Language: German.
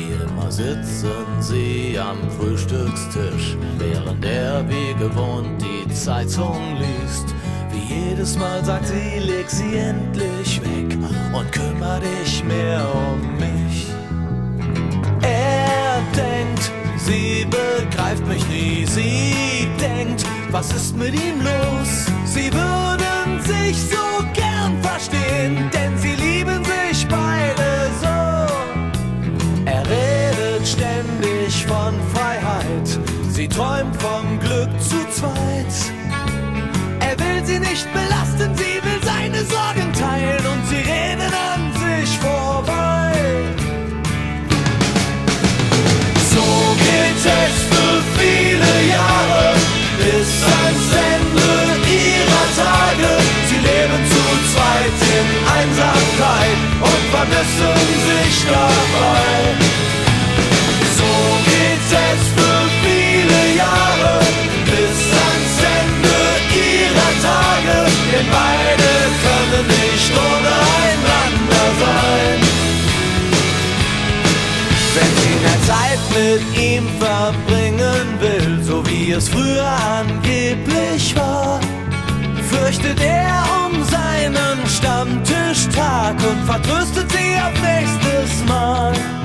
Wie immer sitzen sie am Frühstückstisch, während er wie gewohnt die Zeitung liest. Wie jedes Mal sagt sie, leg sie endlich weg und kümmer dich mehr um mich. Er denkt, sie begreift mich nie. Sie denkt, was ist mit ihm los? Sie würden sich so gern verstehen, denn sie lieben sich beide so. Er redet ständig von Freiheit, sie träumt vom Glück zu zweit. Er will sie nicht belasten, sie will seine Sorgen teilen und sie reden an sich vorbei. So geht es für viele Jahre, bis ans Ende ihrer Tage. Sie leben zu zweit in Einsamkeit und vermissen sich dabei. So geht es für viele Jahre, bis ans Ende ihrer Tage. Denn beide können nicht ohne einander sein. Wenn sie mehr Zeit mit ihm verbringen will, so wie es früher angeblich war, fürchtet er um seinen Stammtischtag und vertröstet sie auf nächstes Mal.